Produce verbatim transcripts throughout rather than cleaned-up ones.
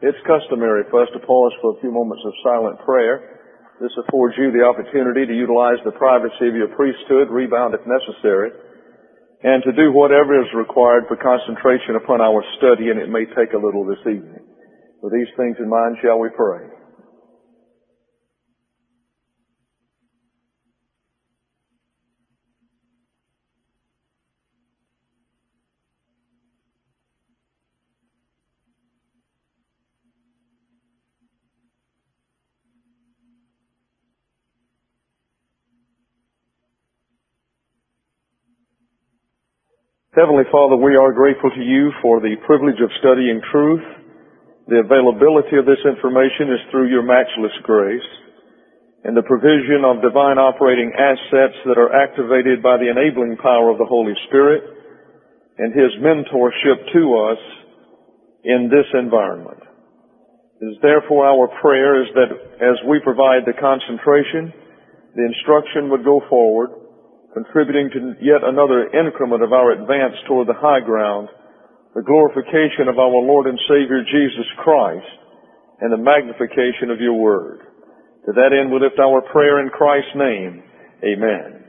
It's customary for us to pause for a few moments of silent prayer. This affords you the opportunity to utilize the privacy of your priesthood, rebound if necessary, and to do whatever is required for concentration upon our study, and it may take a little this evening. With these things in mind, shall we pray? Heavenly Father, we are grateful to you for the privilege of studying truth. The availability of this information is through your matchless grace and the provision of divine operating assets that are activated by the enabling power of the Holy Spirit and His mentorship to us in this environment. It is therefore our prayer is that as we provide the concentration, the instruction would go forward, contributing to yet another increment of our advance toward the high ground, the glorification of our Lord and Savior Jesus Christ, and the magnification of your word. To that end, we lift our prayer in Christ's name. Amen.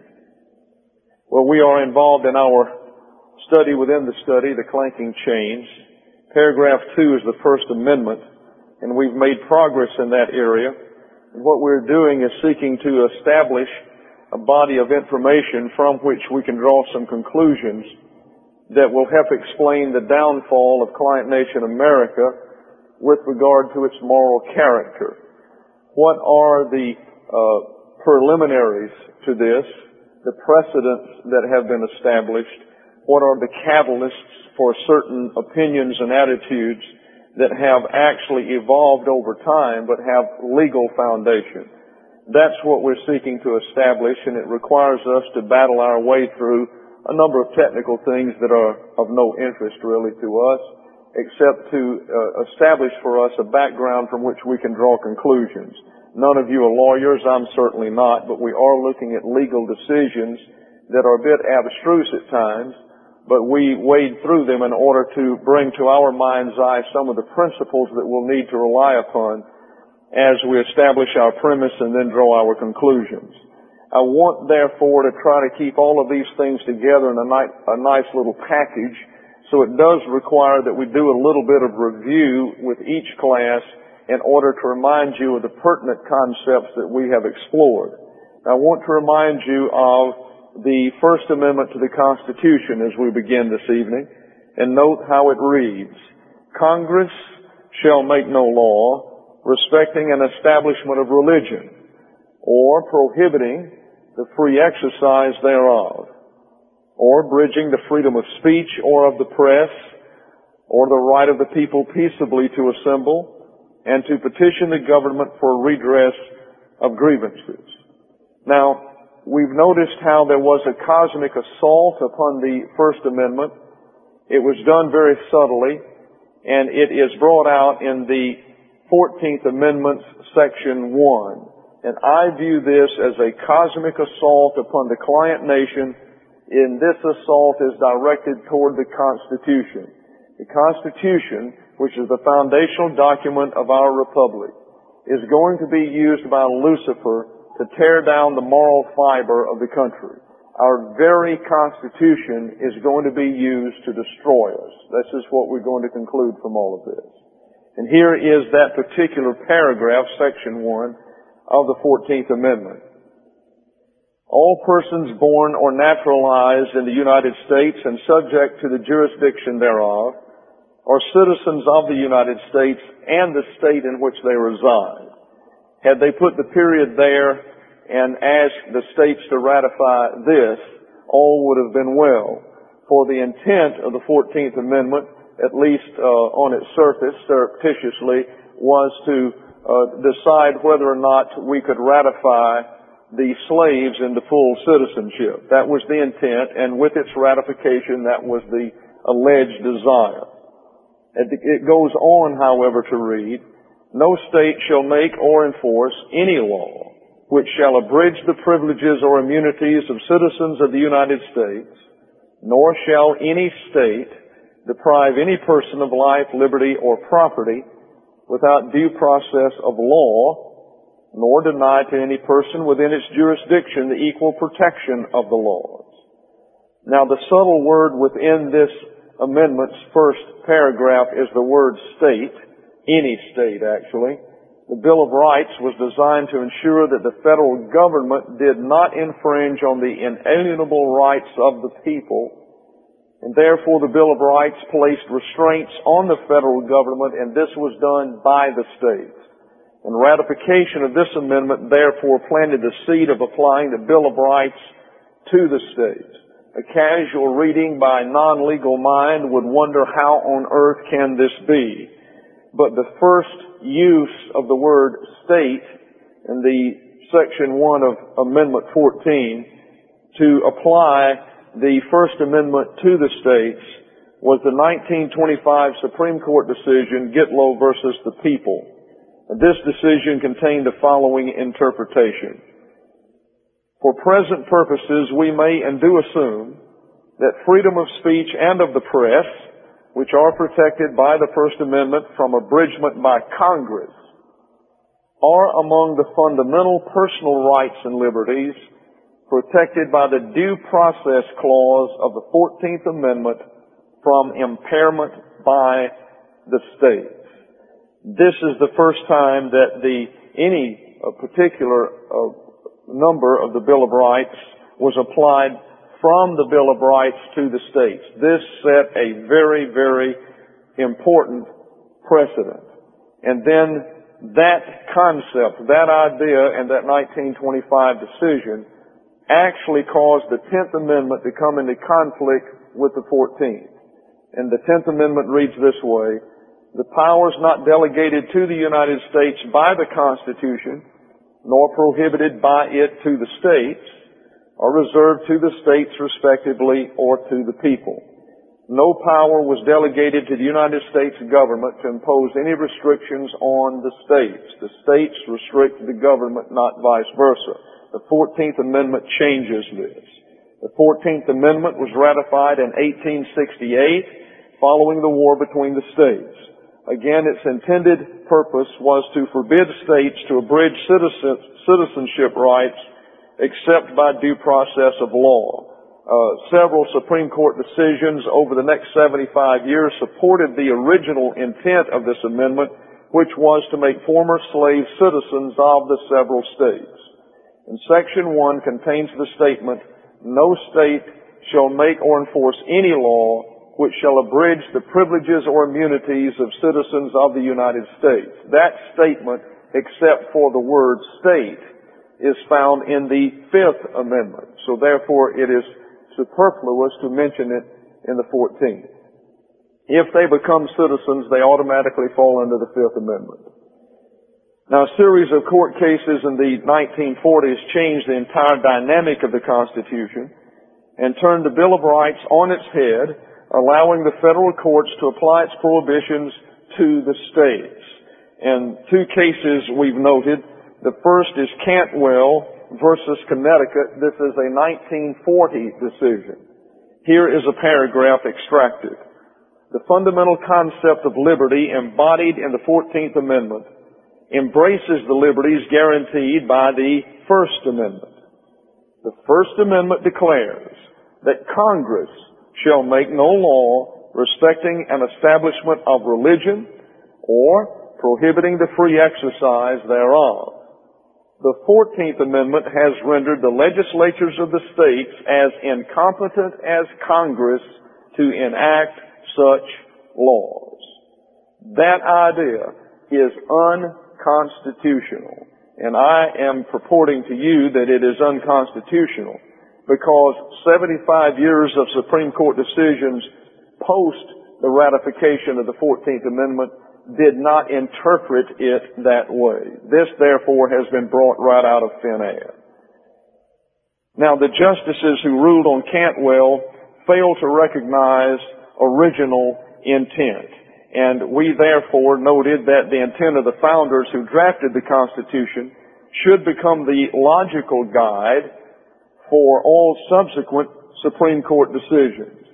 Well, we are involved in our study within the study, the clanking chains. Paragraph two is the First Amendment, and we've made progress in that area. And what we're doing is seeking to establish a body of information from which we can draw some conclusions that will help explain the downfall of Client Nation America with regard to its moral character. What are the uh, preliminaries to this, the precedents that have been established? What are the catalysts for certain opinions and attitudes that have actually evolved over time but have legal foundation? That's what we're seeking to establish, and it requires us to battle our way through a number of technical things that are of no interest really to us, except to uh, establish for us a background from which we can draw conclusions. None of you are lawyers, I'm certainly not, but we are looking at legal decisions that are a bit abstruse at times, but we wade through them in order to bring to our mind's eye some of the principles that we'll need to rely upon as we establish our premise and then draw our conclusions. I want, therefore, to try to keep all of these things together in a, ni- a nice little package, so it does require that we do a little bit of review with each class in order to remind you of the pertinent concepts that we have explored. I want to remind you of the First Amendment to the Constitution as we begin this evening, and note how it reads, Congress shall make no law respecting an establishment of religion, or prohibiting the free exercise thereof, or abridging the freedom of speech or of the press, or the right of the people peaceably to assemble, and to petition the government for redress of grievances. Now, we've noticed how there was a cosmic assault upon the First Amendment. It was done very subtly, and it is brought out in the fourteenth Amendment, Section one. And I view this as a cosmic assault upon the client nation, and this assault is directed toward the Constitution. The Constitution, which is the foundational document of our republic, is going to be used by Lucifer to tear down the moral fiber of the country. Our very Constitution is going to be used to destroy us. This is what we're going to conclude from all of this. And here is that particular paragraph, Section one, of the fourteenth Amendment. All persons born or naturalized in the United States and subject to the jurisdiction thereof are citizens of the United States and the state in which they reside. Had they put the period there and asked the states to ratify this, all would have been well. For the intent of the fourteenth Amendment, at least uh, on its surface, surreptitiously, was to uh, decide whether or not we could ratify the slaves into full citizenship. That was the intent, and with its ratification, that was the alleged desire. It goes on, however, to read, no state shall make or enforce any law which shall abridge the privileges or immunities of citizens of the United States, nor shall any state deprive any person of life, liberty, or property without due process of law, nor deny to any person within its jurisdiction the equal protection of the laws. Now, the subtle word within this amendment's first paragraph is the word state, any state actually. The Bill of Rights was designed to ensure that the federal government did not infringe on the inalienable rights of the people, and therefore the Bill of Rights placed restraints on the federal government, and this was done by the states. And ratification of this amendment therefore planted the seed of applying the Bill of Rights to the states. A casual reading by a non-legal mind would wonder how on earth can this be? But the first use of the word state in the section one of Amendment fourteen to apply the First Amendment to the states was the nineteen twenty-five Supreme Court decision, Gitlow versus the People. This decision contained the following interpretation. For present purposes, we may and do assume that freedom of speech and of the press, which are protected by the First Amendment from abridgment by Congress, are among the fundamental personal rights and liberties protected by the Due Process Clause of the fourteenth Amendment from impairment by the states. This is the first time that the any uh, particular uh, number of the Bill of Rights was applied from the Bill of Rights to the states. This set a very, very important precedent. And then that concept, that idea, and that nineteen twenty-five decision actually caused the tenth Amendment to come into conflict with the fourteenth. And the tenth Amendment reads this way: the powers not delegated to the United States by the Constitution, nor prohibited by it to the states, are reserved to the states respectively or to the people. No power was delegated to the United States government to impose any restrictions on the states. The states restrict the government, not vice versa. The fourteenth Amendment changes this. The fourteenth Amendment was ratified in eighteen sixty-eight following the war between the states. Again, its intended purpose was to forbid states to abridge citizen, citizenship rights except by due process of law. Uh, several Supreme Court decisions over the next seventy-five years supported the original intent of this amendment, which was to make former slave citizens of the several states. And Section one contains the statement, no state shall make or enforce any law which shall abridge the privileges or immunities of citizens of the United States. That statement, except for the word state, is found in the Fifth Amendment. So therefore it is superfluous to mention it in the fourteenth. If they become citizens, they automatically fall under the Fifth Amendment. Now, a series of court cases in the nineteen forties changed the entire dynamic of the Constitution and turned the Bill of Rights on its head, allowing the federal courts to apply its prohibitions to the states. And two cases we've noted. The first is Cantwell versus Connecticut. This is a nineteen forty decision. Here is a paragraph extracted. The fundamental concept of liberty embodied in the fourteenth Amendment embraces the liberties guaranteed by the First Amendment. The First Amendment declares that Congress shall make no law respecting an establishment of religion or prohibiting the free exercise thereof. The fourteenth Amendment has rendered the legislatures of the states as incompetent as Congress to enact such laws. That idea is unconstitutional, and I am purporting to you that it is unconstitutional because seventy-five years of Supreme Court decisions post the ratification of the fourteenth Amendment did not interpret it that way. This, therefore, has been brought right out of thin air. Now, the justices who ruled on Cantwell failed to recognize original intent. And we, therefore, noted that the intent of the founders who drafted the Constitution should become the logical guide for all subsequent Supreme Court decisions.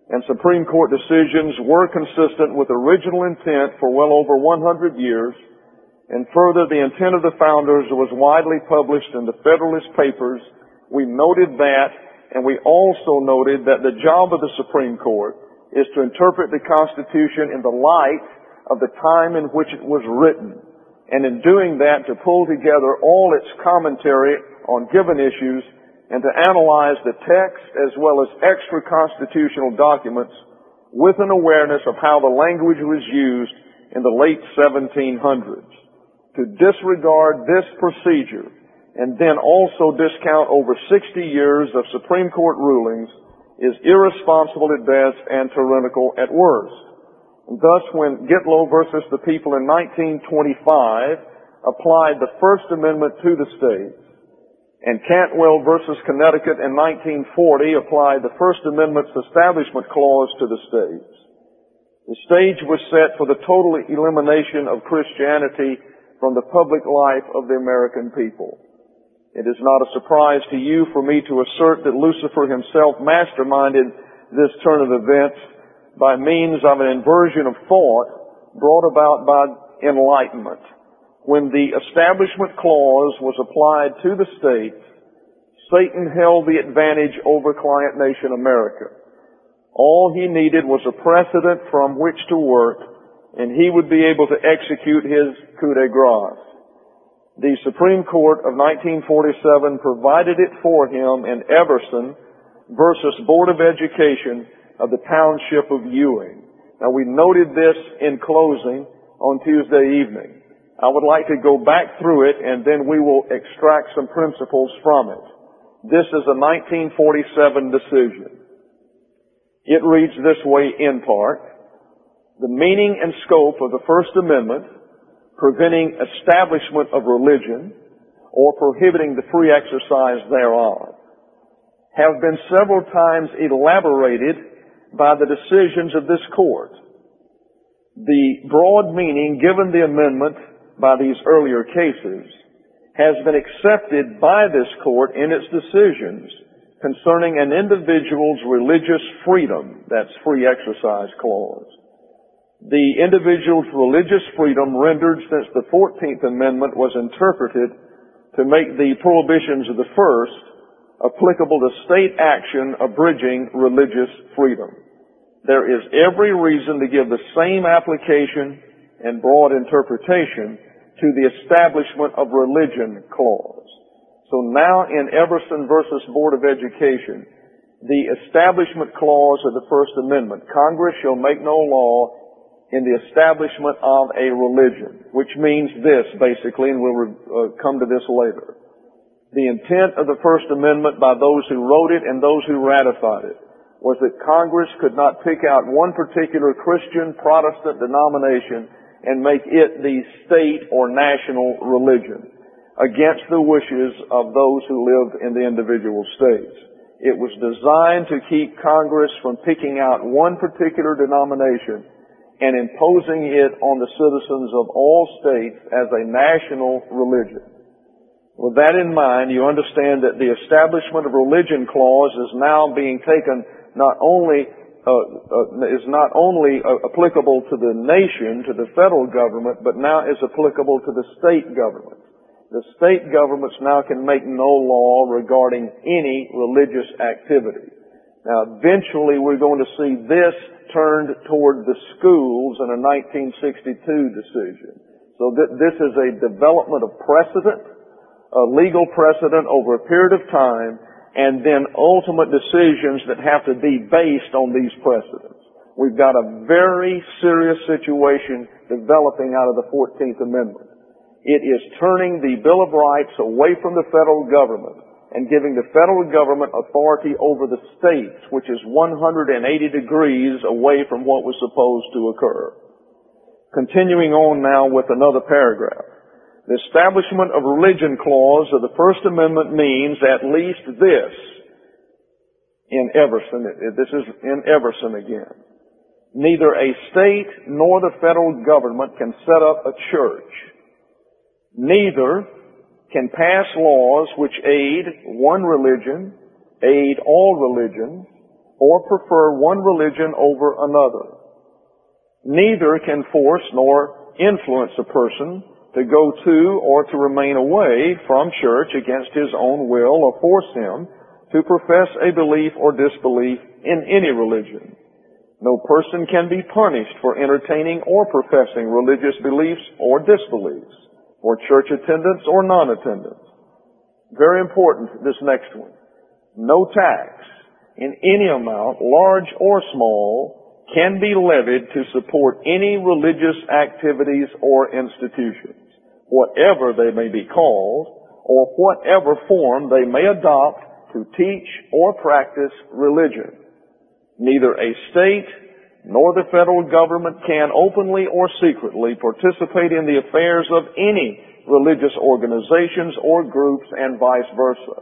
and Supreme Court decisions were consistent with original intent for well over one hundred years, and further, the intent of the founders was widely published in the Federalist Papers. We noted that, and we also noted that the job of the Supreme Court is to interpret the Constitution in the light of the time in which it was written, and in doing that, to pull together all its commentary on given issues and to analyze the text as well as extra-constitutional documents with an awareness of how the language was used in the late seventeen hundreds. To disregard this procedure and then also discount over sixty years of Supreme Court rulings is irresponsible at best and tyrannical at worst. And thus, when Gitlow versus the people in nineteen twenty-five applied the First Amendment to the states, and Cantwell versus Connecticut in nineteen forty applied the First Amendment's Establishment Clause to the states, the stage was set for the total elimination of Christianity from the public life of the American people. It is not a surprise to you for me to assert that Lucifer himself masterminded this turn of events by means of an inversion of thought brought about by enlightenment. When the Establishment Clause was applied to the states, Satan held the advantage over client nation America. All he needed was a precedent from which to work, and he would be able to execute his coup de grace. The Supreme Court of nineteen forty-seven provided it for him in Everson versus Board of Education of the Township of Ewing. Now, we noted this in closing on Tuesday evening. I would like to go back through it, and then we will extract some principles from it. This is a nineteen forty-seven decision. It reads this way in part: the meaning and scope of the First Amendment, preventing establishment of religion or prohibiting the free exercise thereof, have been several times elaborated by the decisions of this Court. The broad meaning given the amendment by these earlier cases has been accepted by this Court in its decisions concerning an individual's religious freedom, that's free exercise clause. The individual's religious freedom rendered since the fourteenth Amendment was interpreted to make the prohibitions of the first applicable to state action abridging religious freedom. There is every reason to give the same application and broad interpretation to the Establishment of Religion clause. So now in Everson versus Board of Education, the Establishment Clause of the First Amendment, Congress shall make no law in the establishment of a religion, which means this, basically, and we'll uh, come to this later. The intent of the First Amendment by those who wrote it and those who ratified it was that Congress could not pick out one particular Christian Protestant denomination and make it the state or national religion against the wishes of those who live in the individual states. It was designed to keep Congress from picking out one particular denomination and imposing it on the citizens of all states as a national religion. With that in mind, you understand that the Establishment of Religion clause is now being taken not only uh, uh, is not only uh, applicable to the nation, to the federal government, but now is applicable to the state government. The state governments now can make no law regarding any religious activity. Now, eventually, we're going to see this turned toward the schools in a nineteen sixty-two decision. So th- this is a development of precedent, a legal precedent over a period of time, and then ultimate decisions that have to be based on these precedents. We've got a very serious situation developing out of the fourteenth Amendment. It is turning the Bill of Rights away from the federal government and giving the federal government authority over the states, which is one hundred eighty degrees away from what was supposed to occur. Continuing on now with another paragraph. The Establishment of Religion clause of the First Amendment means at least this, in Everson, this is in Everson again. Neither a state nor the federal government can set up a church. Neither can pass laws which aid one religion, aid all religions, or prefer one religion over another. Neither can force nor influence a person to go to or to remain away from church against his own will, or force him to profess a belief or disbelief in any religion. No person can be punished for entertaining or professing religious beliefs or disbeliefs, for church attendance or non-attendance. Very important, this next one. No tax in any amount, large or small, can be levied to support any religious activities or institutions, whatever they may be called, or whatever form they may adopt to teach or practice religion. Neither a state nor the federal government can openly or secretly participate in the affairs of any religious organizations or groups, and vice versa.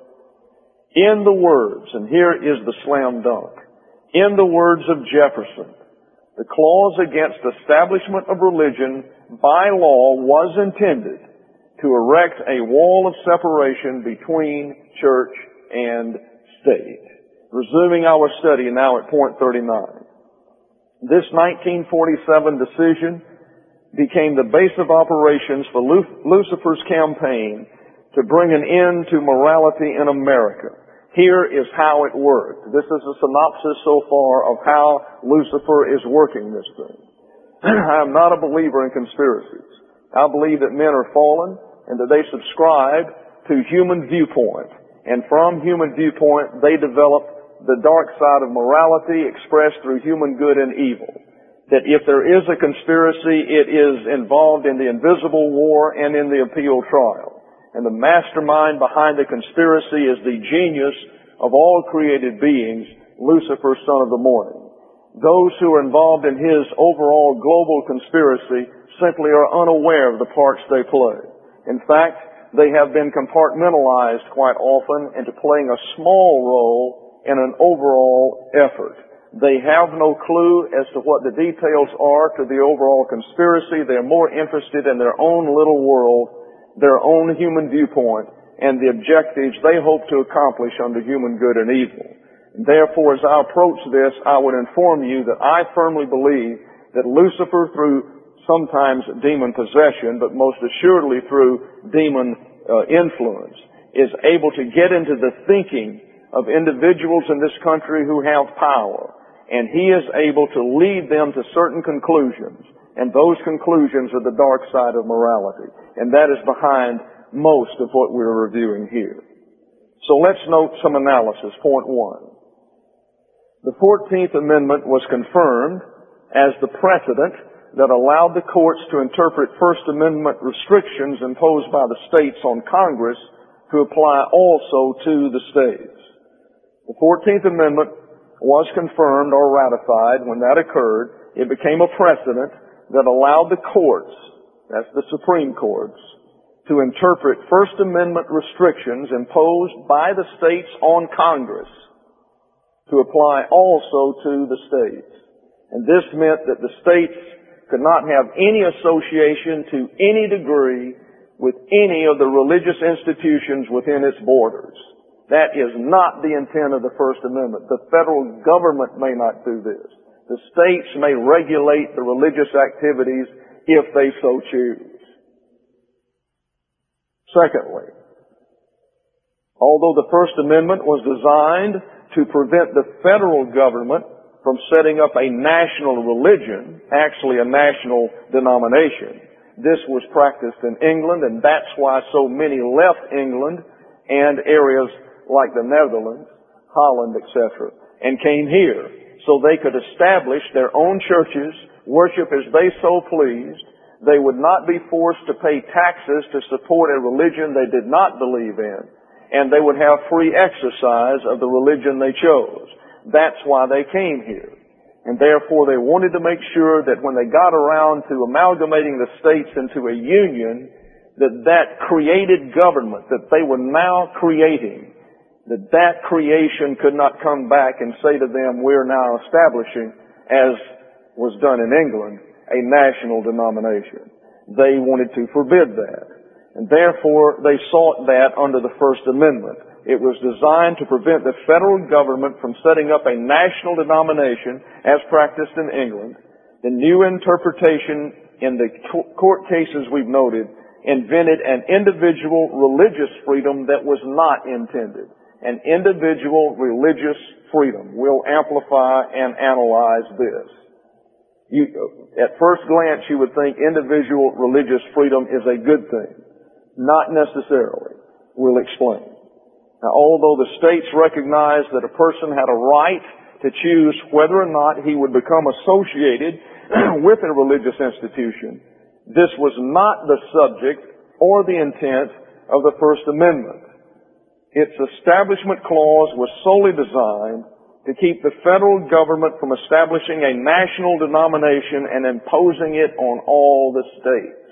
In the words, and here is the slam dunk, in the words of Jefferson, the clause against establishment of religion by law was intended to erect a wall of separation between church and state. Resuming our study now at point thirty-nine. This nineteen forty-seven decision became the base of operations for Lucifer's campaign to bring an end to morality in America. Here is how it worked. This is a synopsis so far of how Lucifer is working this thing. I am not a believer in conspiracies. I believe that men are fallen and that they subscribe to human viewpoint. And from human viewpoint, they develop the dark side of morality expressed through human good and evil. That if there is a conspiracy, it is involved in the invisible war and in the appeal trial. And the mastermind behind the conspiracy is the genius of all created beings, Lucifer, son of the morning. Those who are involved in his overall global conspiracy simply are unaware of the parts they play. In fact, they have been compartmentalized quite often into playing a small role in an overall effort. They have no clue as to what the details are to the overall conspiracy. They're more interested in their own little world, their own human viewpoint, and the objectives they hope to accomplish under human good and evil. And therefore, as I approach this, I would inform you that I firmly believe that Lucifer, through sometimes demon possession, but most assuredly through demon uh, influence, is able to get into the thinking of individuals in this country who have power. And he is able to lead them to certain conclusions. And those conclusions are the dark side of morality. And that is behind most of what we're reviewing here. So let's note some analysis. Point one. The fourteenth Amendment was confirmed as the precedent that allowed the courts to interpret First Amendment restrictions imposed by the states on Congress to apply also to the states. The fourteenth Amendment was confirmed or ratified. When that occurred, it became a precedent that allowed the courts, that's the Supreme Courts, to interpret First Amendment restrictions imposed by the states on Congress to apply also to the states. And this meant that the states could not have any association to any degree with any of the religious institutions within its borders. That is not the intent of the First Amendment. The federal government may not do this. The states may regulate the religious activities if they so choose. Secondly, although the First Amendment was designed to prevent the federal government from setting up a national religion, actually a national denomination, this was practiced in England, and that's why so many left England and areas like the Netherlands, Holland, et cetera, and came here so they could establish their own churches, worship as they so pleased. They would not be forced to pay taxes to support a religion they did not believe in, and they would have free exercise of the religion they chose. That's why they came here. And therefore they wanted to make sure that when they got around to amalgamating the states into a union, that that created government that they were now creating, that that creation could not come back and say to them, we're now establishing, as was done in England, a national denomination. They wanted to forbid that. And therefore, they sought that under the First Amendment. It was designed to prevent the federal government from setting up a national denomination as practiced in England. The new interpretation in the court cases we've noted invented an individual religious freedom that was not intended. An individual religious freedom. We'll amplify and analyze this. You, at first glance, you would think individual religious freedom is a good thing. Not necessarily. We'll explain. Now, although the states recognized that a person had a right to choose whether or not he would become associated with a religious institution, this was not the subject or the intent of the First Amendment. Its Establishment Clause was solely designed to keep the federal government from establishing a national denomination and imposing it on all the states.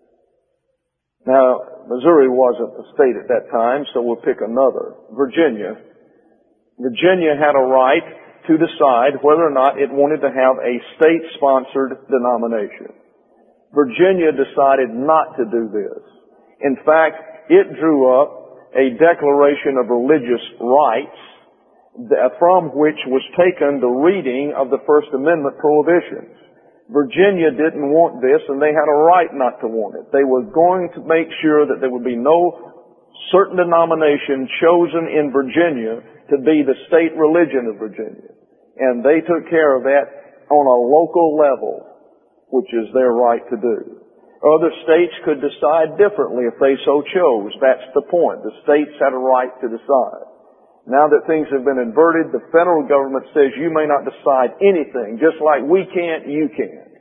Now, Missouri wasn't a state at that time, so we'll pick another. Virginia. Virginia had a right to decide whether or not it wanted to have a state-sponsored denomination. Virginia decided not to do this. In fact, it drew up a Declaration of Religious Rights from which was taken the reading of the First Amendment prohibitions. Virginia didn't want this, and they had a right not to want it. They were going to make sure that there would be no certain denomination chosen in Virginia to be the state religion of Virginia. And they took care of that on a local level, which is their right to do. Other states could decide differently if they so chose. That's the point. The states had a right to decide. Now that things have been inverted, the federal government says you may not decide anything. Just like we can't, you can't.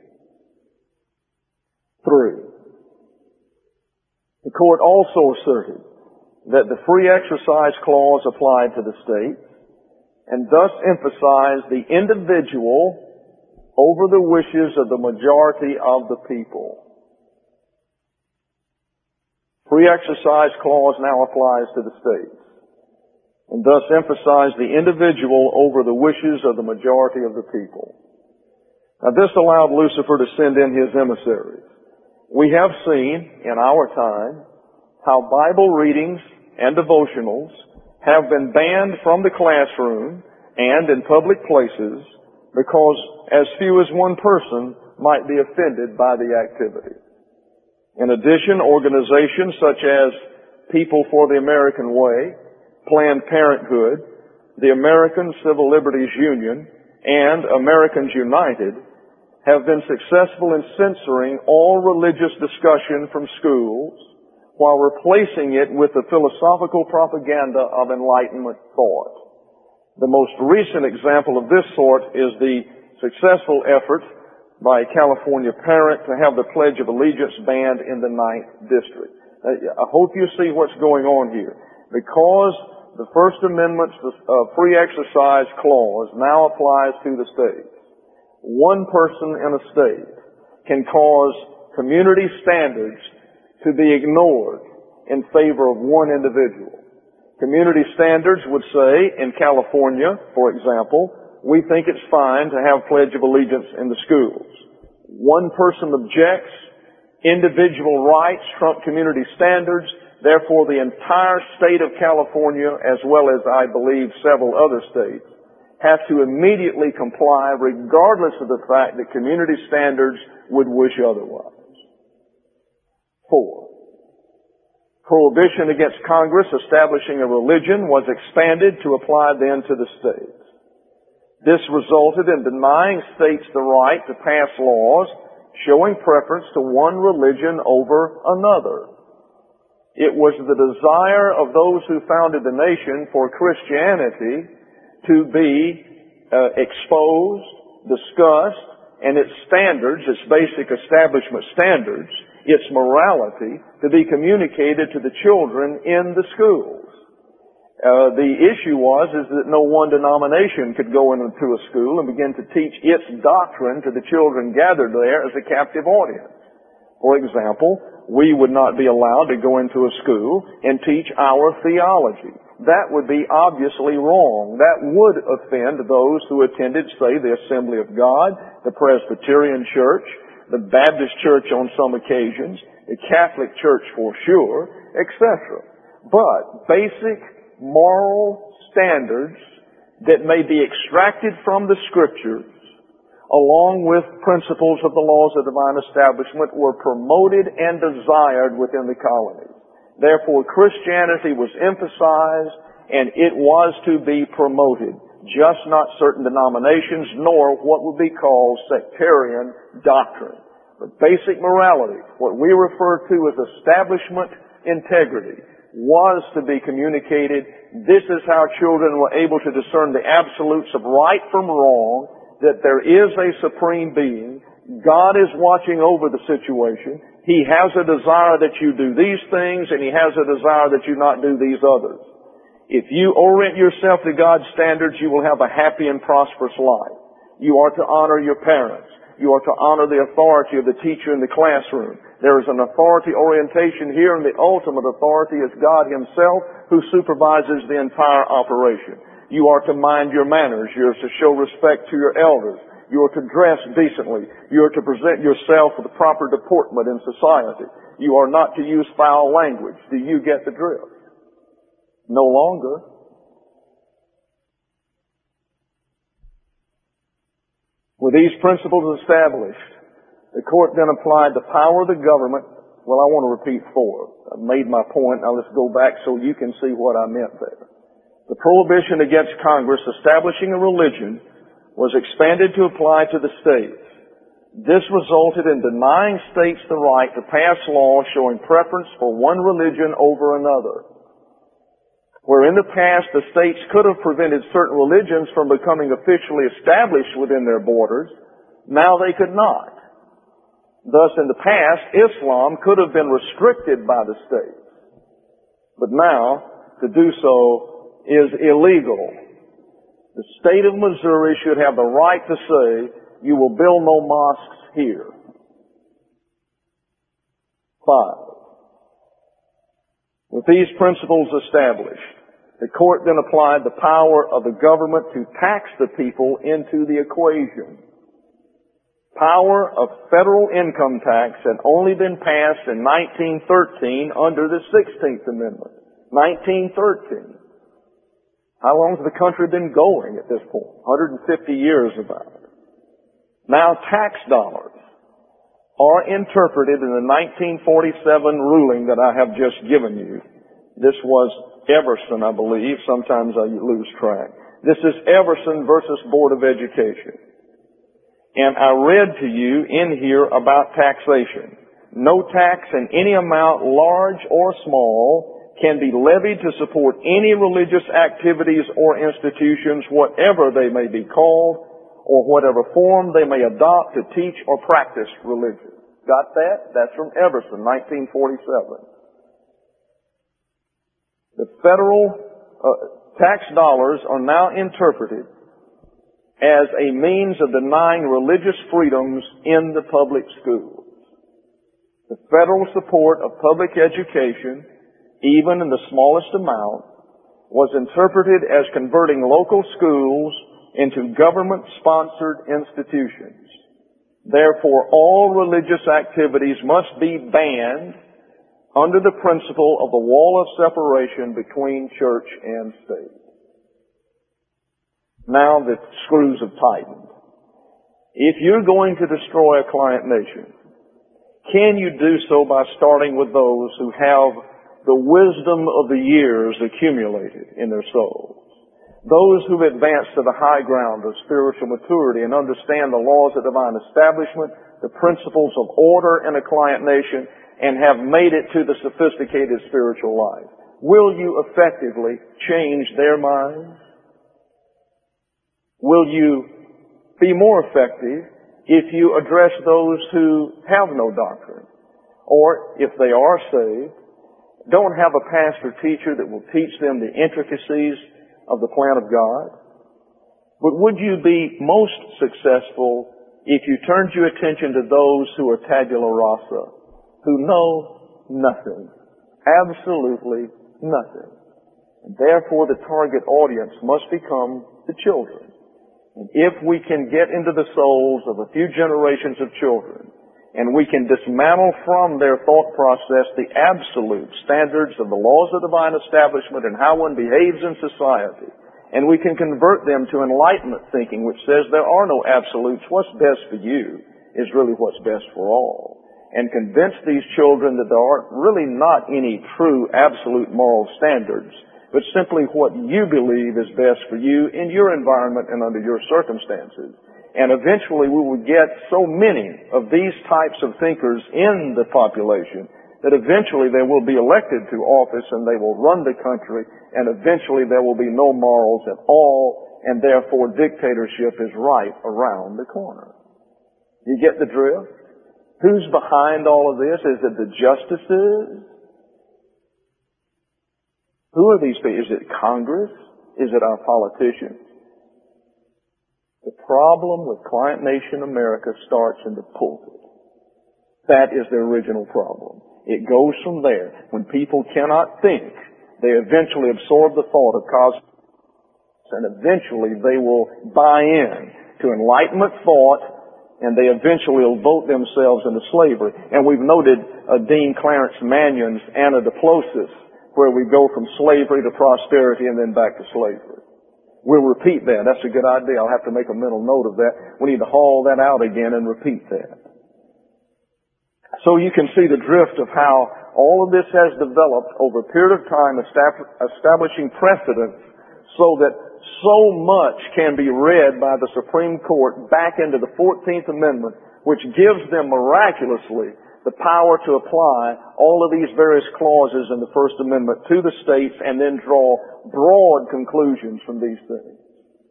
Three. The court also asserted that the Free Exercise Clause applied to the states and thus emphasized the individual over the wishes of the majority of the people. Free Exercise Clause now applies to the states, and thus emphasize the individual over the wishes of the majority of the people. Now, this allowed Lucifer to send in his emissaries. We have seen in our time how Bible readings and devotionals have been banned from the classroom and in public places because as few as one person might be offended by the activity. In addition, organizations such as People for the American Way, Planned Parenthood, the American Civil Liberties Union, and Americans United have been successful in censoring all religious discussion from schools while replacing it with the philosophical propaganda of Enlightenment thought. The most recent example of this sort is the successful effort by a California parent to have the Pledge of Allegiance banned in the ninth District. I hope you see what's going on here. Because the First Amendment's uh, Free Exercise Clause now applies to the states, one person in a state can cause community standards to be ignored in favor of one individual. Community standards would say, in California, for example, we think it's fine to have Pledge of Allegiance in the schools. One person objects, individual rights trump community standards, therefore the entire state of California, as well as I believe several other states, have to immediately comply regardless of the fact that community standards would wish otherwise. Four. Prohibition against Congress establishing a religion was expanded to apply then to the states. This resulted in denying states the right to pass laws showing preference to one religion over another. It was the desire of those who founded the nation for Christianity to be uh, exposed, discussed, and its standards, its basic establishment standards, its morality, to be communicated to the children in the schools. Uh, the issue was is that no one denomination could go into a school and begin to teach its doctrine to the children gathered there as a captive audience. For example, we would not be allowed to go into a school and teach our theology. That would be obviously wrong. That would offend those who attended, say, the Assembly of God, the Presbyterian Church, the Baptist Church on some occasions, the Catholic Church for sure, et cetera. But basic moral standards that may be extracted from the Scriptures, along with principles of the laws of divine establishment, were promoted and desired within the colonies. Therefore, Christianity was emphasized and it was to be promoted, just not certain denominations, nor what would be called sectarian doctrine. But basic morality, what we refer to as establishment integrity, was to be communicated. This is how children were able to discern the absolutes of right from wrong, that there is a supreme being. God is watching over the situation. He has a desire that you do these things, and He has a desire that you not do these others. If you orient yourself to God's standards, you will have a happy and prosperous life. You are to honor your parents. You are to honor the authority of the teacher in the classroom. There is an authority orientation here, and the ultimate authority is God Himself, who supervises the entire operation. You are to mind your manners. You are to show respect to your elders. You are to dress decently. You are to present yourself with the proper deportment in society. You are not to use foul language. Do you get the drift? No longer. With these principles established, the court then applied the power of the government. Well, I want to repeat four. I made my point. Now let's go back so you can see what I meant there. The prohibition against Congress establishing a religion was expanded to apply to the states. This resulted in denying states the right to pass laws showing preference for one religion over another. Where in the past the states could have prevented certain religions from becoming officially established within their borders, now they could not. Thus, in the past, Islam could have been restricted by the states. But now, to do so is illegal. The state of Missouri should have the right to say, you will build no mosques here. Five. With these principles established, the court then applied the power of the government to tax the people into the equation. Power of federal income tax had only been passed in nineteen thirteen under the sixteenth Amendment. nineteen thirteen. How long has the country been going at this point? one hundred fifty years about. Now tax dollars are interpreted in the nineteen forty-seven ruling that I have just given you. This was Everson, I believe. Sometimes I lose track. This is Everson versus Board of Education. And I read to you in here about taxation. No tax in any amount, large or small, can be levied to support any religious activities or institutions, whatever they may be called, or whatever form they may adopt to teach or practice religion. Got that? That's from Everson, nineteen forty-seven. The federal uh, tax dollars are now interpreted as a means of denying religious freedoms in the public schools. The federal support of public education, even in the smallest amount, was interpreted as converting local schools into government-sponsored institutions. Therefore, all religious activities must be banned under the principle of the wall of separation between church and state. Now the screws have tightened. If you're going to destroy a client nation, can you do so by starting with those who have the wisdom of the years accumulated in their souls? Those who've advanced to the high ground of spiritual maturity and understand the laws of divine establishment, the principles of order in a client nation, and have made it to the sophisticated spiritual life. Will you effectively change their minds? Will you be more effective if you address those who have no doctrine? Or, if they are saved, don't have a pastor teacher that will teach them the intricacies of the plan of God? But would you be most successful if you turned your attention to those who are tabula rasa, who know nothing, absolutely nothing? And therefore the target audience must become the children. And if we can get into the souls of a few generations of children And we can dismantle from their thought process the absolute standards of the laws of divine establishment and how one behaves in society. And we can convert them to enlightenment thinking, which says there are no absolutes. What's best for you is really what's best for all. And convince these children that there are really not any true absolute moral standards, but simply what you believe is best for you in your environment and under your circumstances. And eventually we will get so many of these types of thinkers in the population that eventually they will be elected to office and they will run the country, and eventually there will be no morals at all, and therefore dictatorship is right around the corner. You get the drift? Who's behind all of this? Is it the justices? Who are these people? Is it Congress? Is it our politicians? The problem with Client Nation America starts in the pulpit. That is the original problem. It goes from there. When people cannot think, they eventually absorb the thought of cosmos, and eventually they will buy in to Enlightenment thought, and they eventually will vote themselves into slavery. And we've noted uh, Dean Clarence Mannion's Anadiplosis, where we go from slavery to prosperity and then back to slavery. We'll repeat that. That's a good idea. I'll have to make a mental note of that. We need to haul that out again and repeat that. So you can see the drift of how all of this has developed over a period of time, establishing precedents so that so much can be read by the Supreme Court back into the fourteenth Amendment, which gives them miraculously the power to apply all of these various clauses in the First Amendment to the states and then draw broad conclusions from these things.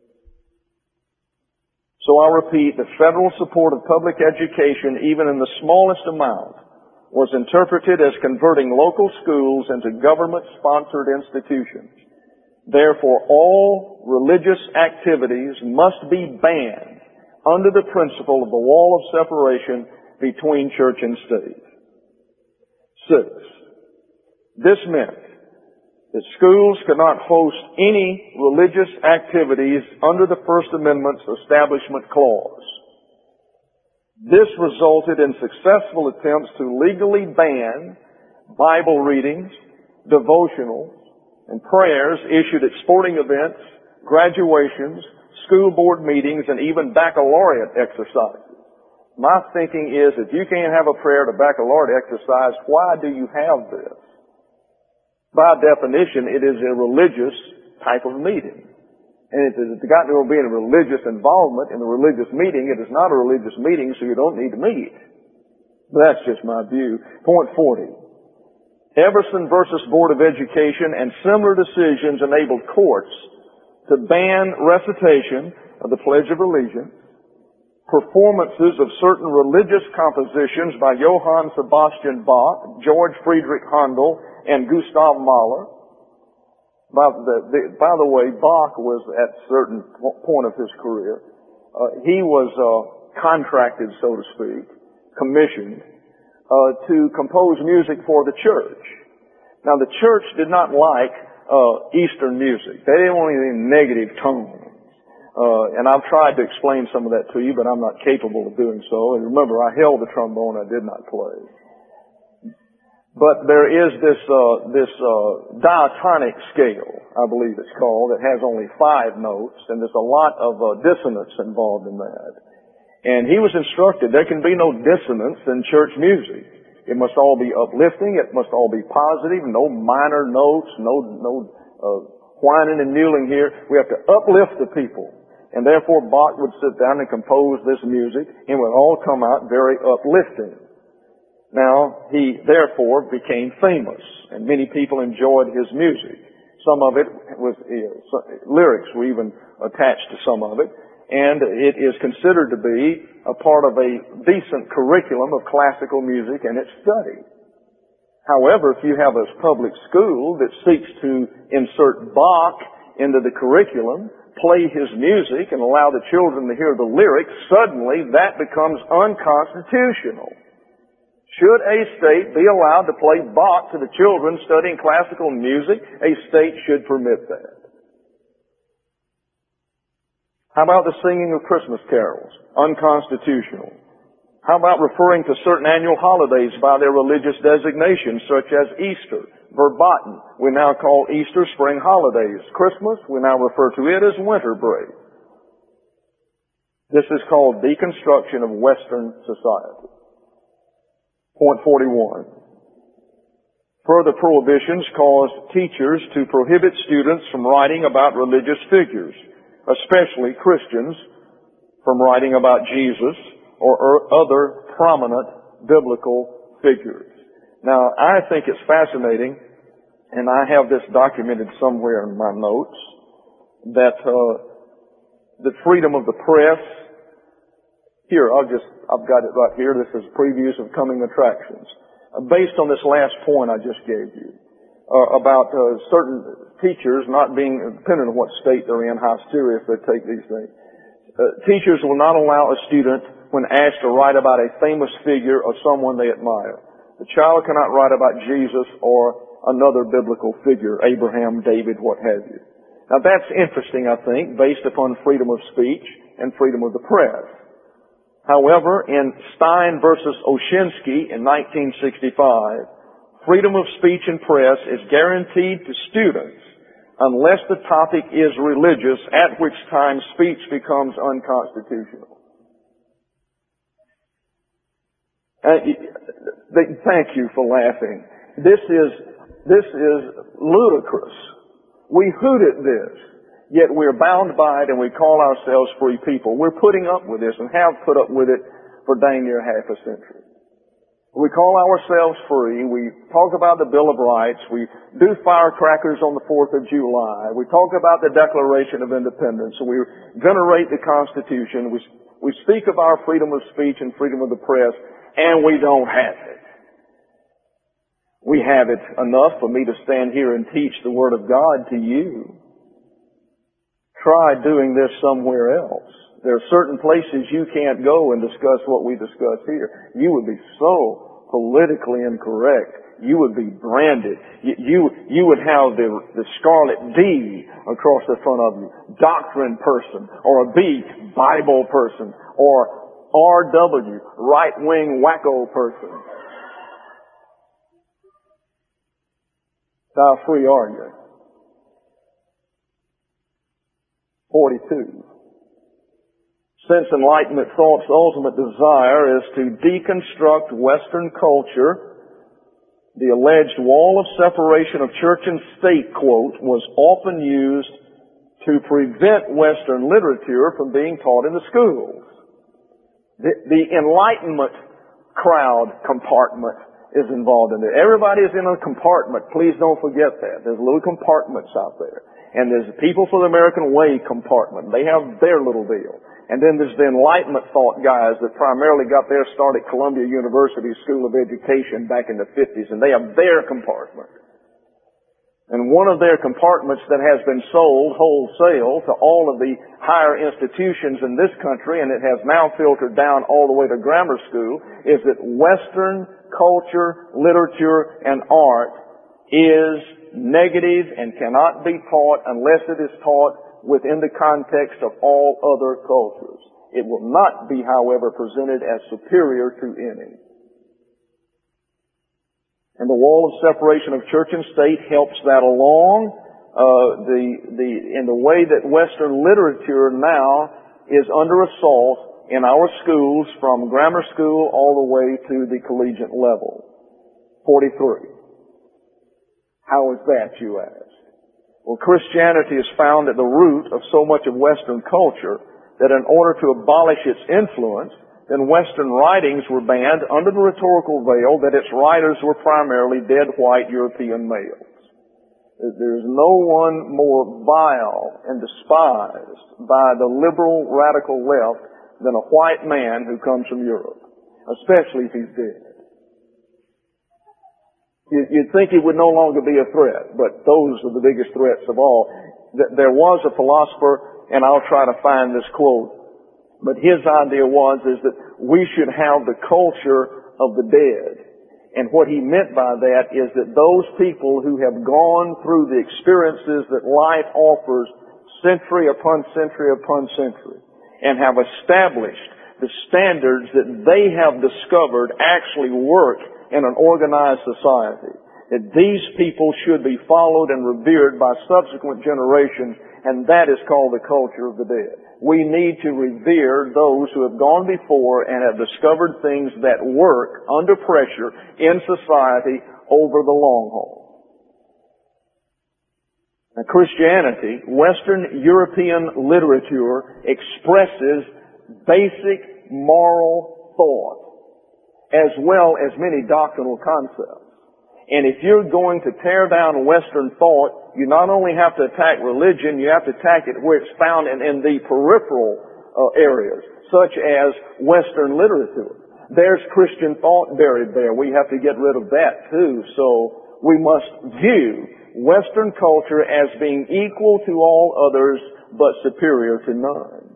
So I repeat, the federal support of public education, even in the smallest amount, was interpreted as converting local schools into government-sponsored institutions. Therefore, all religious activities must be banned under the principle of the wall of separation between church and state. Six, this meant that schools could not host any religious activities under the First Amendment's Establishment Clause. This resulted in successful attempts to legally ban Bible readings, devotionals, and prayers issued at sporting events, graduations, school board meetings, and even baccalaureate exercises. My thinking is, if you can't have a prayer at a baccalaureate exercise, why do you have this? By definition, it is a religious type of meeting. And if it's got to be a religious involvement in the religious meeting, it is not a religious meeting, so you don't need to meet. But that's just my view. Point forty. Everson versus Board of Education and similar decisions enabled courts to ban recitation of the Pledge of Allegiance, performances of certain religious compositions by Johann Sebastian Bach, George Friedrich Handel, and Gustav Mahler. By the, the, by the way, Bach was at a certain point of his career. Uh, he was uh, contracted, so to speak, commissioned uh, to compose music for the church. Now, the church did not like uh, Eastern music. They didn't want any negative tones. Uh, and I've tried to explain some of that to you, but I'm not capable of doing so. And remember, I held the trombone, I did not play. But there is this, uh, this, uh, diatonic scale, I believe it's called, that has only five notes, and there's a lot of, uh, dissonance involved in that. And he was instructed there can be no dissonance in church music. It must all be uplifting, it must all be positive, no minor notes, no, no, uh, whining and mewling here. We have to uplift the people. And therefore Bach would sit down and compose this music, and it would all come out very uplifting. Now, he therefore became famous, and many people enjoyed his music. Some of it was, uh, lyrics were even attached to some of it, and it is considered to be a part of a decent curriculum of classical music and its study. However, if you have a public school that seeks to insert Bach into the curriculum, play his music, and allow the children to hear the lyrics, suddenly that becomes unconstitutional. Should a state be allowed to play Bach to the children studying classical music, a state should permit that. How about the singing of Christmas carols? Unconstitutional. How about referring to certain annual holidays by their religious designations, such as Easter, verboten? We now call Easter spring holidays. Christmas, we now refer to it as winter break. This is called deconstruction of Western society. Point forty-one. Further prohibitions caused teachers to prohibit students from writing about religious figures, especially Christians, from writing about Jesus or other prominent biblical figures. Now, I think it's fascinating, and I have this documented somewhere in my notes, that uh, the freedom of the press, here, I'll just, I've got it right here, this is previews of coming attractions. Uh, based on this last point I just gave you, uh, about uh, certain teachers not being, depending on what state they're in, how serious they take these things, uh, teachers will not allow a student, when asked to write about a famous figure or someone they admire. The child cannot write about Jesus or another biblical figure, Abraham, David, what have you. Now that's interesting, I think, based upon freedom of speech and freedom of the press. However, in Stein versus Oshinsky in nineteen sixty-five, freedom of speech and press is guaranteed to students unless the topic is religious, at which time speech becomes unconstitutional. Uh, thank you for laughing. This is, this is ludicrous. We hoot at this, yet we're bound by it and we call ourselves free people. We're putting up with this and have put up with it for dang near half a century. We call ourselves free. We talk about the Bill of Rights. We do firecrackers on the fourth of July. We talk about the Declaration of Independence. We venerate the Constitution. We, we speak of our freedom of speech and freedom of the press. And we don't have it. We have it enough for me to stand here and teach the Word of God to you. Try doing this somewhere else. There are certain places you can't go and discuss what we discuss here. You would be so politically incorrect. You would be branded. You, you, you would have the, the scarlet D across the front of you. Doctrine person. Or a B, Bible person. Or R W, right-wing wacko person. How free are you? forty-two. Since Enlightenment thought's ultimate desire is to deconstruct Western culture, the alleged wall of separation of church and state, quote, was often used to prevent Western literature from being taught in the schools. The, the Enlightenment crowd compartment is involved in it. Everybody is in a compartment. Please don't forget that. There's little compartments out there. And there's the People for the American Way compartment. They have their little deal. And then there's the Enlightenment thought guys that primarily got their start at Columbia University School of Education back in the fifties. And they have their compartment. And one of their compartments that has been sold wholesale to all of the higher institutions in this country, and it has now filtered down all the way to grammar school, is that Western culture, literature, and art is negative and cannot be taught unless it is taught within the context of all other cultures. It will not be, however, presented as superior to any. And the wall of separation of church and state helps that along. Uh, the, the, in the way that Western literature now is under assault in our schools from grammar school all the way to the collegiate level. forty-three. How is that, you ask? Well, Christianity is found at the root of so much of Western culture that in order to abolish its influence, then Western writings were banned under the rhetorical veil that its writers were primarily dead white European males. There is no one more vile and despised by the liberal radical left than a white man who comes from Europe, especially if he's dead. You'd think he would no longer be a threat, but those are the biggest threats of all. There was a philosopher, and I'll try to find this quote, but his idea was is that we should have the culture of the dead. And what he meant by that is that those people who have gone through the experiences that life offers century upon century upon century and have established the standards that they have discovered actually work in an organized society. That these people should be followed and revered by subsequent generations, and that is called the culture of the dead. We need to revere those who have gone before and have discovered things that work under pressure in society over the long haul. Now, Christianity, Western European literature, expresses basic moral thought as well as many doctrinal concepts. And if you're going to tear down Western thought, you not only have to attack religion, you have to attack it where it's found in, in the peripheral uh, areas, such as Western literature. There's Christian thought buried there. We have to get rid of that too. So we must view Western culture as being equal to all others, but superior to none.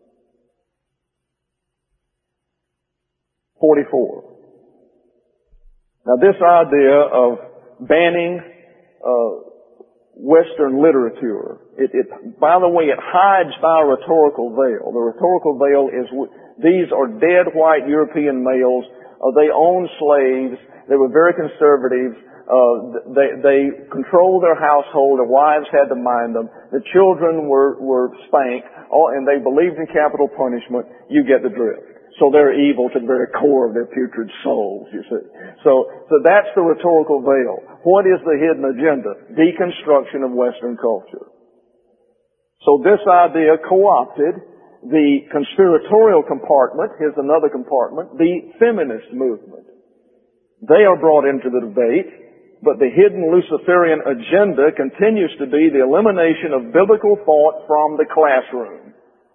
forty-four. Now, this idea of banning uh, Western literature, it, it, by the way, it hides by a rhetorical veil. The rhetorical veil is, these are dead white European males. Uh, they owned slaves. They were very conservative. Uh, they, they controlled their household. Their wives had to mind them. The children were, were spanked, all, and they believed in capital punishment. You get the drift. So they're evil to the very core of their putrid souls, you see. So, so that's the rhetorical veil. What is the hidden agenda? Deconstruction of Western culture. So this idea co-opted the conspiratorial compartment. Here's another compartment, the feminist movement. They are brought into the debate, but the hidden Luciferian agenda continues to be the elimination of biblical thought from the classroom.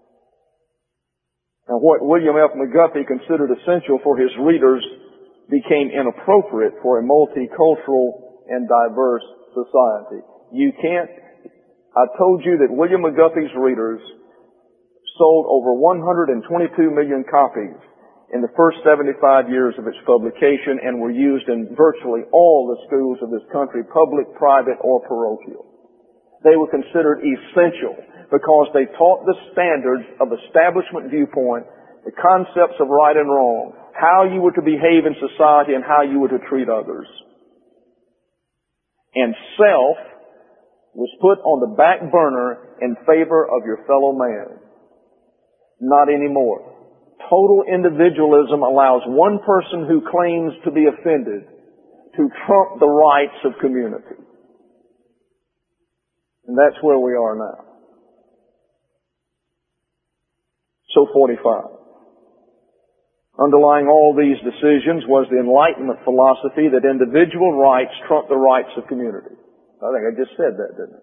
Now, what William F. McGuffey considered essential for his readers became inappropriate for a multicultural and diverse society. You can't, I told you that William McGuffey's readers sold over one hundred twenty-two million copies in the first seventy-five years of its publication and were used in virtually all the schools of this country, public, private, or parochial. They were considered essential because they taught the standards of establishment viewpoint, the concepts of right and wrong, how you were to behave in society and how you were to treat others. And self was put on the back burner in favor of your fellow man. Not anymore. Total individualism allows one person who claims to be offended to trump the rights of community. And that's where we are now. So forty-five. Underlying all these decisions was the Enlightenment philosophy that individual rights trump the rights of community. I think I just said that, didn't I?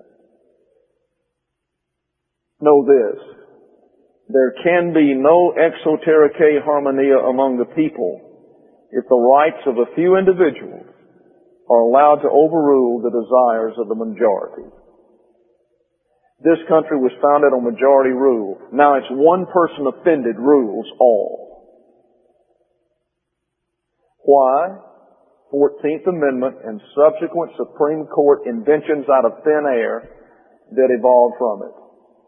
Know this. There can be no exotericae harmonia among the people if the rights of a few individuals are allowed to overrule the desires of the majority. This country was founded on majority rule. Now it's one person offended rules all. Why? fourteenth Amendment and subsequent Supreme Court inventions out of thin air that evolved from it.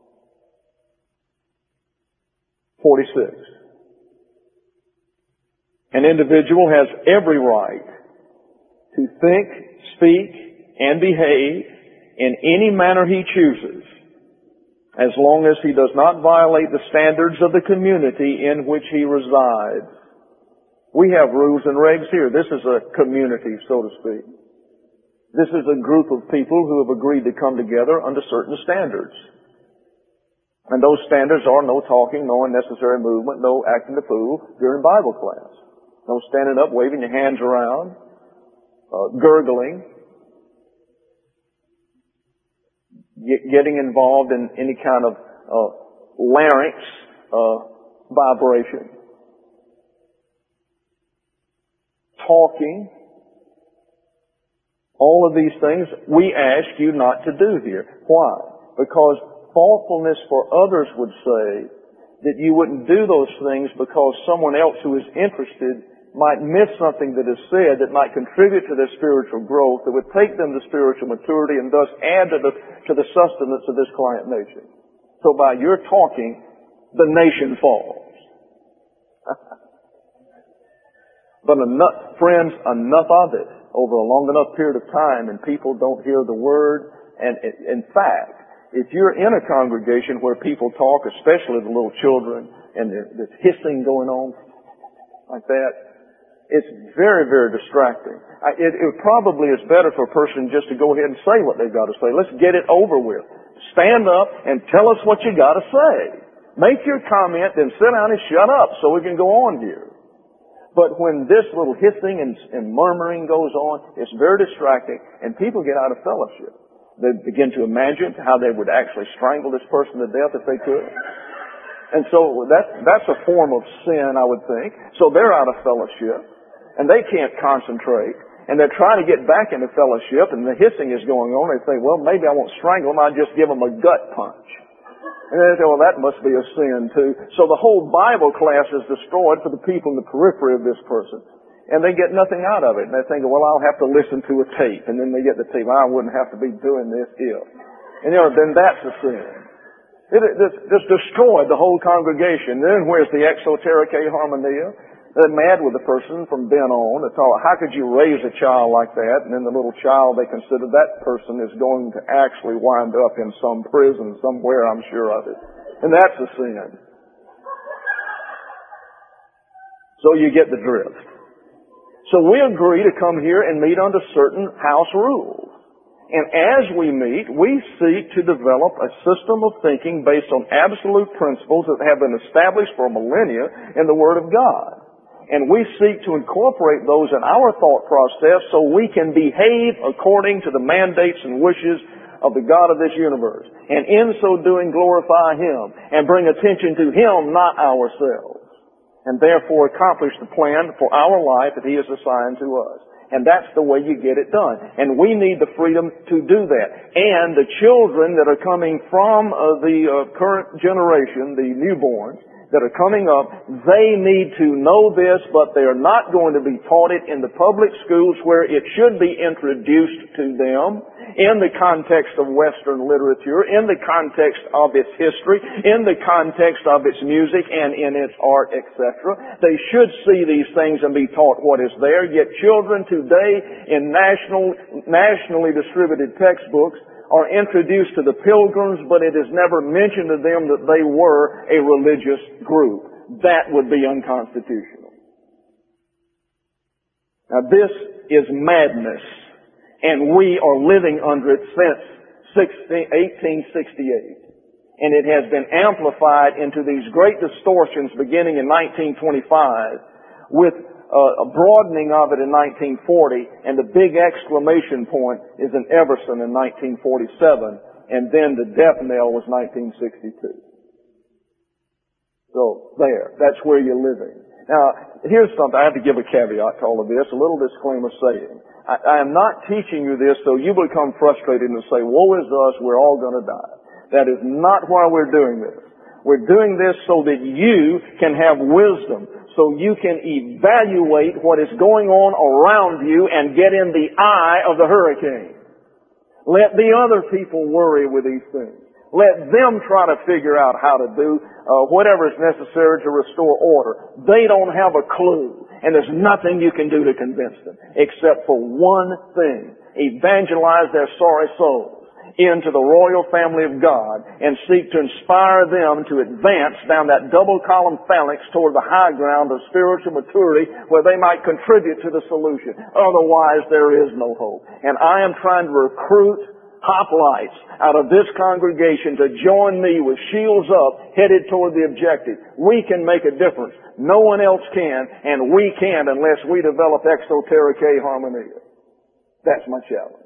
forty-six. An individual has every right to think, speak, and behave in any manner he chooses, as long as he does not violate the standards of the community in which he resides. We have rules and regs here. This is a community, so to speak. This is a group of people who have agreed to come together under certain standards. And those standards are no talking, no unnecessary movement, no acting the fool during Bible class. No standing up, waving your hands around, uh, gurgling, getting involved in any kind of uh, larynx uh, vibration, talking, all of these things we ask you not to do here. Why? Because thoughtfulness for others would say that you wouldn't do those things because someone else who is interested might miss something that is said that might contribute to their spiritual growth, that would take them to spiritual maturity and thus add to the, to the sustenance of this client nation. So by your talking, the nation falls. But enough, friends, enough of it over a long enough period of time, and people don't hear the Word. And in fact, if you're in a congregation where people talk, especially the little children, and there's hissing going on like that, it's very, very distracting. It, it probably is better for a person just to go ahead and say what they've got to say. Let's get it over with. Stand up and tell us what you got to say. Make your comment, then sit down and shut up so we can go on here. But when this little hissing and, and murmuring goes on, it's very distracting, and people get out of fellowship. They begin to imagine how they would actually strangle this person to death if they could. And so that, that's a form of sin, I would think. So they're out of fellowship, and they can't concentrate, and they're trying to get back into fellowship, and the hissing is going on. They think, well, maybe I won't strangle them, I'll just give them a gut punch. And they say, well, that must be a sin too. So the whole Bible class is destroyed for the people in the periphery of this person. And they get nothing out of it. And they think, well, I'll have to listen to a tape. And then they get the tape. I wouldn't have to be doing this if. And you know, then that's a sin. It just destroyed the whole congregation. Then where's the exotericae harmonia? They're mad with the person from then on. It's all, how could you raise a child like that? And then the little child, they consider that person is going to actually wind up in some prison somewhere, I'm sure of it. And that's a sin. So you get the drift. So we agree to come here and meet under certain house rules. And as we meet, we seek to develop a system of thinking based on absolute principles that have been established for millennia in the Word of God. And we seek to incorporate those in our thought process so we can behave according to the mandates and wishes of the God of this universe. And in so doing, glorify Him and bring attention to Him, not ourselves. And therefore accomplish the plan for our life that He has assigned to us. And that's the way you get it done. And we need the freedom to do that. And the children that are coming from uh, the uh, current generation, the newborns, that are coming up, they need to know this, but they are not going to be taught it in the public schools where it should be introduced to them in the context of Western literature, in the context of its history, in the context of its music and in its art, et cetera. They should see these things and be taught what is there, yet children today in national, nationally distributed textbooks are introduced to the Pilgrims, but it is never mentioned to them that they were a religious group. That would be unconstitutional. Now this is madness, and we are living under it since eighteen sixty-eight. And it has been amplified into these great distortions beginning in nineteen twenty-five with Uh, a broadening of it in nineteen forty, and the big exclamation point is in Everson in nineteen forty-seven, and then the death knell was nineteen sixty-two. So, there. That's where you're living. Now, here's something. I have to give a caveat to all of this, a little disclaimer saying, I, I am not teaching you this so you become frustrated and say, woe is us, we're all going to die. That is not why we're doing this. We're doing this so that you can have wisdom, so you can evaluate what is going on around you and get in the eye of the hurricane. Let the other people worry with these things. Let them try to figure out how to do uh, whatever is necessary to restore order. They don't have a clue, and there's nothing you can do to convince them except for one thing: evangelize their sorry souls into the royal family of God and seek to inspire them to advance down that double-column phalanx toward the high ground of spiritual maturity where they might contribute to the solution. Otherwise, there is no hope. And I am trying to recruit hoplites out of this congregation to join me with shields up, headed toward the objective. We can make a difference. No one else can, and we can't unless we develop exotericae harmonia. That's my challenge.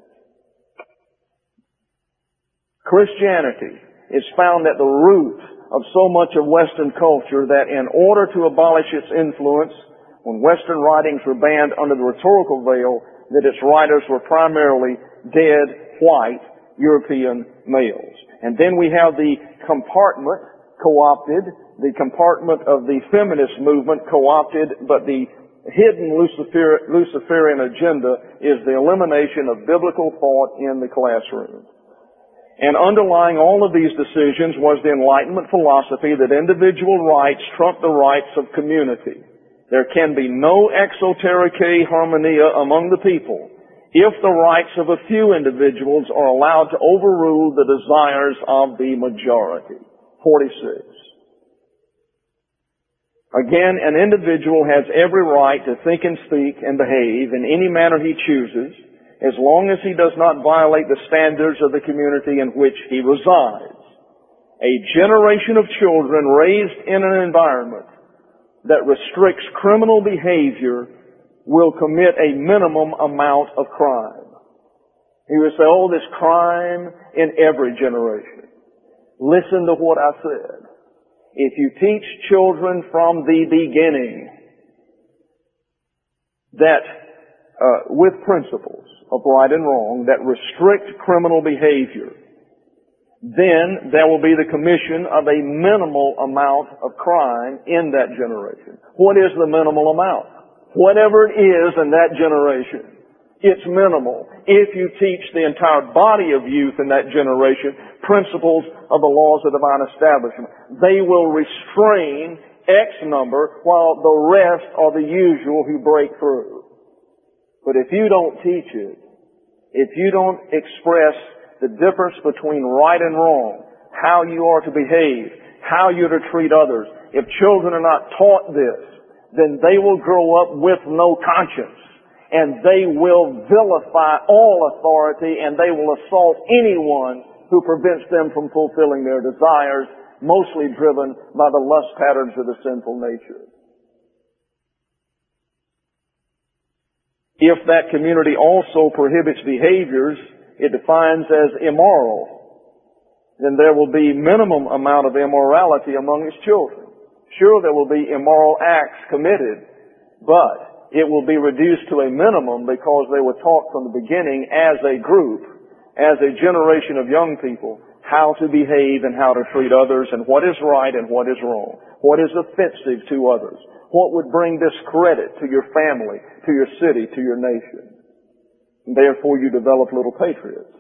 Christianity is found at the root of so much of Western culture that in order to abolish its influence, when Western writings were banned under the rhetorical veil, that its writers were primarily dead, white, European males. And then we have the compartment co-opted, the compartment of the feminist movement co-opted, but the hidden Lucifer, Luciferian agenda is the elimination of biblical thought in the classroom. And underlying all of these decisions was the Enlightenment philosophy that individual rights trump the rights of community. There can be no exotericae harmonia among the people if the rights of a few individuals are allowed to overrule the desires of the majority. forty-six. Again, an individual has every right to think and speak and behave in any manner he chooses, as long as he does not violate the standards of the community in which he resides. A generation of children raised in an environment that restricts criminal behavior will commit a minimum amount of crime. He would say, oh, there's crime in every generation. Listen to what I said. If you teach children from the beginning that uh, with principles of right and wrong that restrict criminal behavior, then there will be the commission of a minimal amount of crime in that generation. What is the minimal amount? Whatever it is in that generation, it's minimal. If you teach the entire body of youth in that generation principles of the laws of divine establishment, they will restrain X number while the rest are the usual who break through. But if you don't teach it, if you don't express the difference between right and wrong, how you are to behave, how you're to treat others, if children are not taught this, then they will grow up with no conscience. And they will vilify all authority, and they will assault anyone who prevents them from fulfilling their desires, mostly driven by the lust patterns of the sinful nature. If that community also prohibits behaviors it defines as immoral, then there will be minimum amount of immorality among its children. Sure, there will be immoral acts committed, but it will be reduced to a minimum because they were taught from the beginning as a group, as a generation of young people, how to behave and how to treat others and what is right and what is wrong, what is offensive to others, what would bring discredit to your family, to your city, to your nation. And therefore you develop little patriots.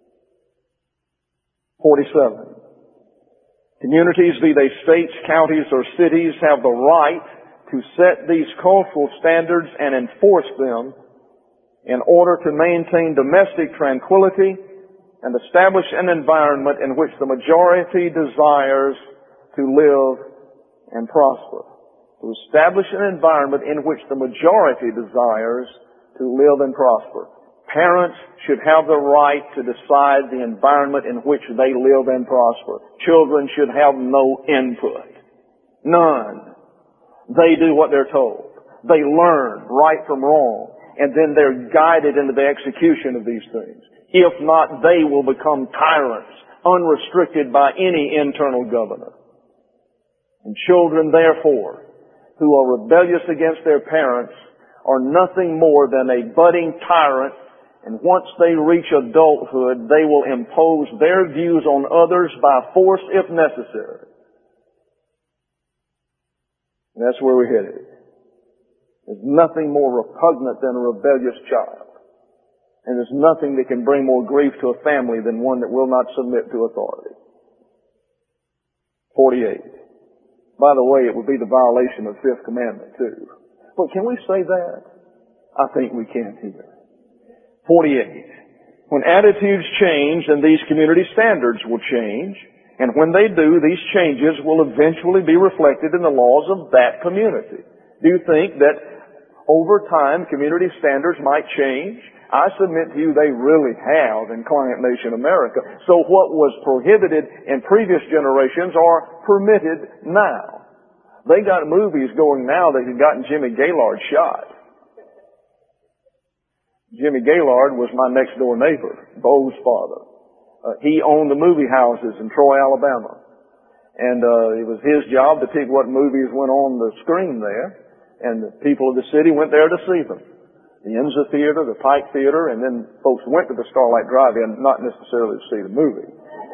forty-seven. Communities, be they states, counties, or cities, have the right to set these cultural standards and enforce them in order to maintain domestic tranquility and establish an environment in which the majority desires to live and prosper. To establish an environment in which the majority desires to live and prosper. Parents should have the right to decide the environment in which they live and prosper. Children should have no input. None. They do what they're told. They learn right from wrong, and then they're guided into the execution of these things. If not, they will become tyrants, unrestricted by any internal governor. And children, therefore, who are rebellious against their parents are nothing more than a budding tyrant, and once they reach adulthood, they will impose their views on others by force if necessary. And that's where we're headed. There's nothing more repugnant than a rebellious child. And there's nothing that can bring more grief to a family than one that will not submit to authority. forty-eight. By the way, it would be the violation of the fifth commandment too. But can we say that? I think we can here. forty-eight. When attitudes change, then these community standards will change. And when they do, these changes will eventually be reflected in the laws of that community. Do you think that over time community standards might change? I submit to you they really have in Client Nation America. So what was prohibited in previous generations are permitted now. They got movies going now that have gotten Jimmy Gaylord shot. Jimmy Gaylord was my next door neighbor, Bo's father. Uh, he owned the movie houses in Troy, Alabama. And uh, it was his job to pick what movies went on the screen there. And the people of the city went there to see them. The Enza Theater, the Pike Theater, and then folks went to the Starlight Drive-In, not necessarily to see the movie.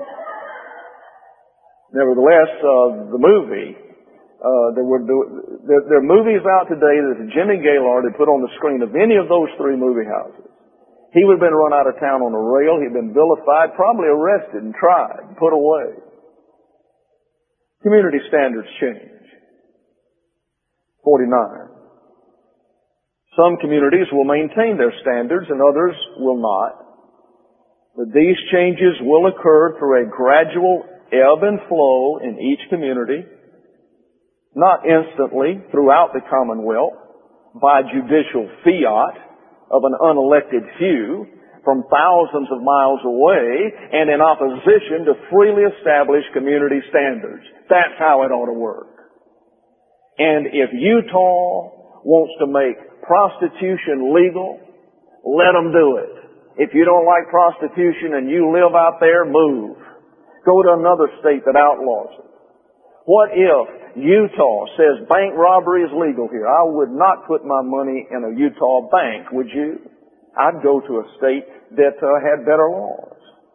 Nevertheless, uh, the movie, uh, there were there, there are movies out today that Jimmy Gaylord had put on the screen of any of those three movie houses. He would have been run out of town on a rail. He'd been vilified, probably arrested and tried and put away. Community standards change. forty-nine. Some communities will maintain their standards and others will not. But these changes will occur through a gradual ebb and flow in each community, not instantly throughout the Commonwealth by judicial fiat of an unelected few from thousands of miles away and in opposition to freely established community standards. That's how it ought to work. And if Utah wants to make prostitution legal, let them do it. If you don't like prostitution and you live out there, move. Go to another state that outlaws it. What if Utah says bank robbery is legal here? I would not put my money in a Utah bank, would you? I'd go to a state that uh, had better laws.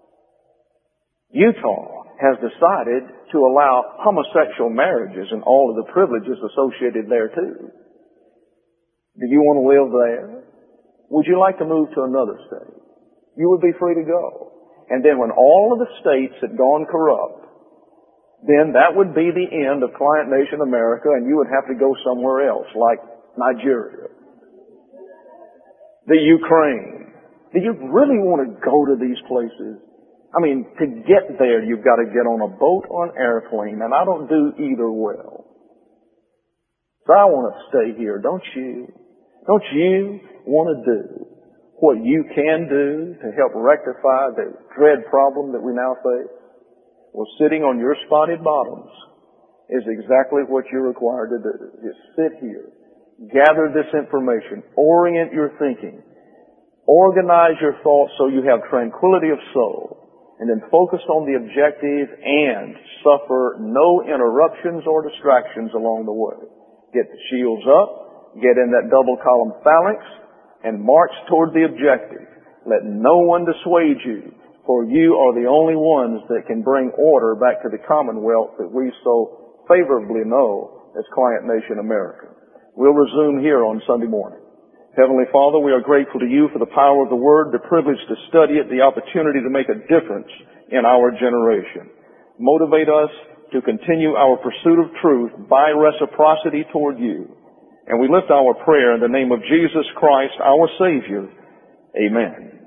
Utah has decided to allow homosexual marriages and all of the privileges associated there too. Do you want to live there? Would you like to move to another state? You would be free to go. And then when all of the states had gone corrupt, then that would be the end of Client Nation America and you would have to go somewhere else, like Nigeria, the Ukraine. Do you really want to go to these places? I mean, to get there, you've got to get on a boat or an airplane, and I don't do either well. So I want to stay here, don't you? Don't you want to do what you can do to help rectify the dread problem that we now face? Well, sitting on your spotted bottoms is exactly what you're required to do. Just sit here, gather this information, orient your thinking, organize your thoughts so you have tranquility of soul, and then focus on the objective and suffer no interruptions or distractions along the way. Get the shields up, get in that double column phalanx, and march toward the objective. Let no one dissuade you, for you are the only ones that can bring order back to the Commonwealth that we so favorably know as Client Nation America. We'll resume here on Sunday morning. Heavenly Father, we are grateful to you for the power of the Word, the privilege to study it, the opportunity to make a difference in our generation. Motivate us to continue our pursuit of truth by reciprocity toward you. And we lift our prayer in the name of Jesus Christ, our Savior. Amen.